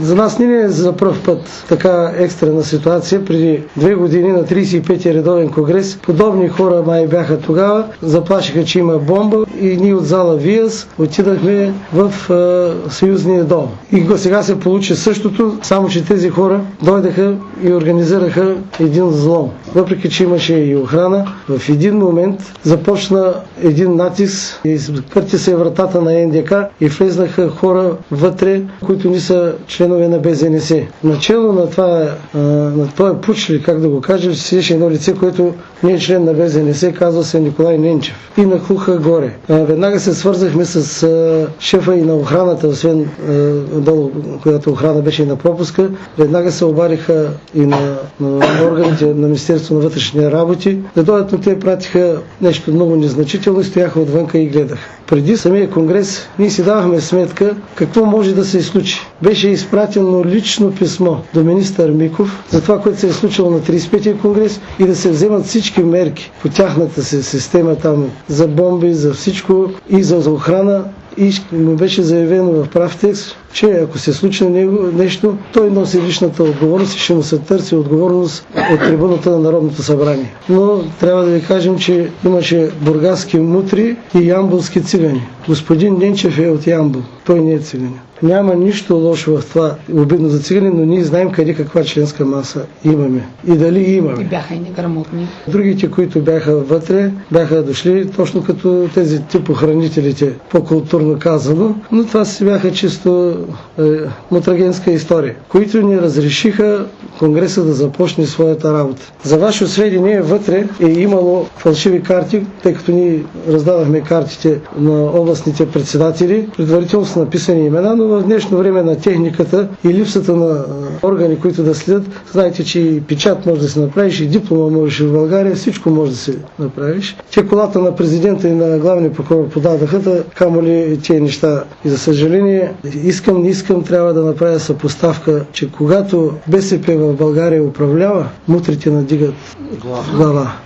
За нас не е за пръв път така екстрена ситуация. Преди 2 години на 35-ти редовен конгрес подобни хора май бяха тогава, заплашиха, че има бомба и ние от зала ВИАС отидахме в Съюзния дом. И сега се получи същото, само че тези хора дойдаха и организираха един взлом. Въпреки че имаше и охрана, в един момент започна един натиск и кърти се вратата на НДК и влезнаха хора вътре, които не са членове на БЗНС. Начало на това пуч, как да го кажа, седеше едно лице, което не е член на БЗНС, казва се Николай Ненчев. И нахлуха горе. Веднага се свързахме с шефа и на охраната, освен долу, която охрана беше и на пропуска. Веднага се обадиха и на органите на Министерство на вътрешни работи. Да дойдат, но те пратиха нещо много незначително и стояха отвънка и гледаха. Преди самия конгрес ние си давахме сметка какво може да се случи. Беше изпратено лично писмо до министър Миков за това, което се е случило на 35-я конгрес и да се вземат всички мерки по тяхната система там за бомби, за всичко и за охрана. И му беше заявено в прав текст, че ако се случи на него нещо, той носи личната отговорност и ще му се търси отговорност от трибуната на Народното събрание. Но трябва да ви кажем, че имаше бургаски мутри и ямбулски цигани. Господин Ненчев е от Ямбул. Той не е циганин. Няма нищо лошо в това, обидно за цигани, но ние знаем къде каква членска маса имаме и дали имаме. И бяха и неграмотни. Другите, които бяха вътре, бяха дошли точно като тези тип охранителите, по-културно казано, но това си бяха чисто мутрагенска история, които ни разрешиха Конгреса да започне своята работа. За ваше сведение, вътре е имало фалшиви карти, тъй като ние раздавахме картите на областните председатели, предварително са написани имена, но в днешно време на техниката и липсата на органи, които да следят, знаете, че и печат може да се направиш, и диплома можеш в България, всичко може да се направиш. Че колата на президента и на главния прокурор подадаха, камо ли тези неща. И за съжаление, не искам, трябва да направя съпоставка, че когато БСП в България управлява, мутрите надигат глава.